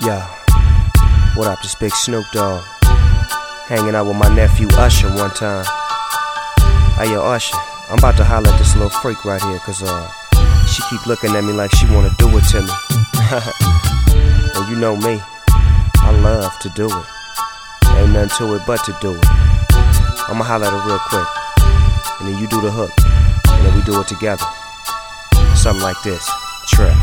Yo, what up, this big Snoop Dogg. Hanging out with my nephew Usher one time. Hey yo, Usher, I'm about to holler at this little freak right here, cause she keep looking at me like she wanna do it to me. And you know me, I love to do it. Ain't nothing to it but to do it. I'ma holler at her real quick, and then you do the hook, and then we do it together. Something like this, trip.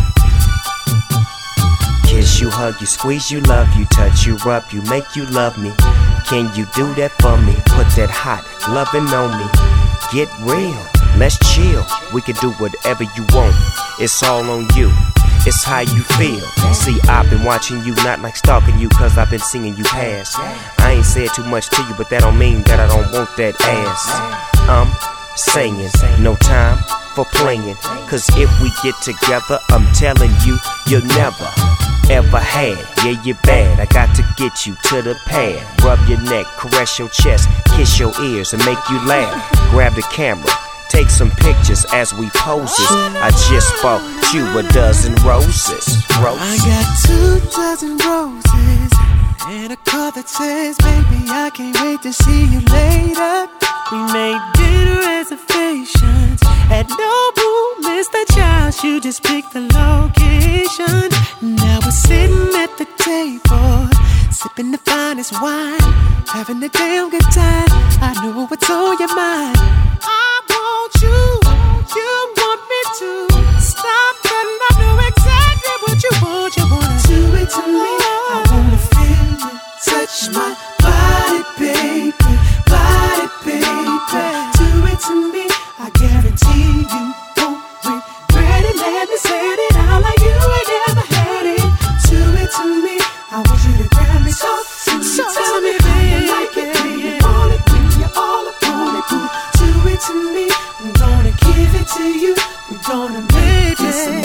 Kiss you, hug you, squeeze you, love you, touch you, rub you, make you love me. Can you do that for me? Put that hot loving on me. Get real, let's chill. We can do whatever you want. It's all on you. It's how you feel. See, I've been watching you, not like stalking you, cause I've been seeing you pass. I ain't said too much to you, but that don't mean that I don't want that ass. I'm saying, no time for playing, cause if we get together, I'm telling you, you'll never ever had. Yeah, you're bad, I got to get you to the pad. Rub your neck, caress your chest, kiss your ears and make you laugh. Grab the camera, take some pictures as we poses. I just bought you a dozen roses. I got 2 dozen roses and a card that says, baby, I can't wait to see you later. We made dinner reservations at Nobu, Mr. Childs, you just picked the location. Now we're sitting at the table, sipping the finest wine, having a damn good time. I know what's on your mind. I want you, you want me to stop, and I know exactly what you want. You wanna do it to me, I wanna feel you, touch my body, baby, body, baby. Do it to me, I guarantee you won't regret it. Let me say it out like you ain't never had it. Do it to me, I want you to grab me. So tell me, baby, like it, when you want it, when you all upon it. Do it to me, I'm gonna give it to you. We're gonna make this a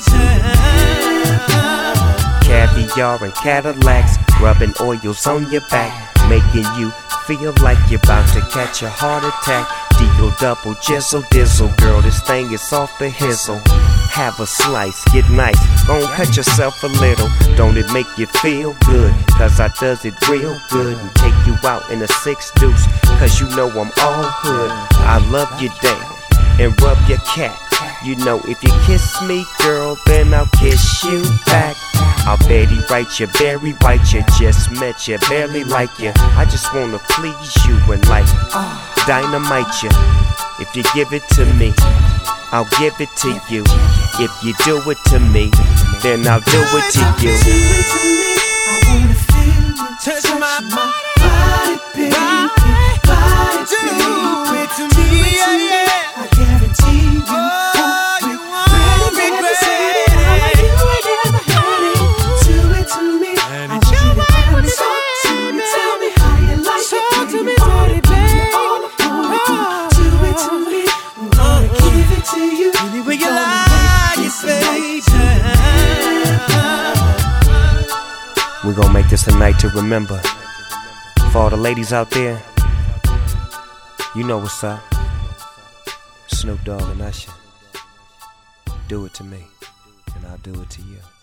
Caviar and Cadillacs, rubbing oils on your back, making you feel like you're about to catch a heart attack. Deagle double jizzle dizzle, girl, this thing is off the hizzle. Have a slice, get nice, gon' cut yourself a little. Don't it make you feel good? Cause I does it real good. And take you out in a 6 deuce, cause you know I'm all hood. I love you down and rub your cat. You know if you kiss me, girl, then I'll kiss you back. I'll Betty write you, Barry white you, just met you, barely like you. I just wanna please you and like dynamite you. If you give it to me, I'll give it to you. If you do it to me, then I'll do it to you. Do it to me, I wanna feel you, touch my body, baby, body, baby. Do it to me, yeah. I guarantee you won't regret it. Like you ain't never had it. Do it to me, I want you to grab me. So tell me how you like it. Talk to me, dirty baby. All upon it. Do it to me, I'm gonna give it to you. Any way you like it, baby. We're gonna make this a night to remember. For all the ladies out there, you know what's up. Snoop Dogg and Usher. Do it to me, and I'll do it to you.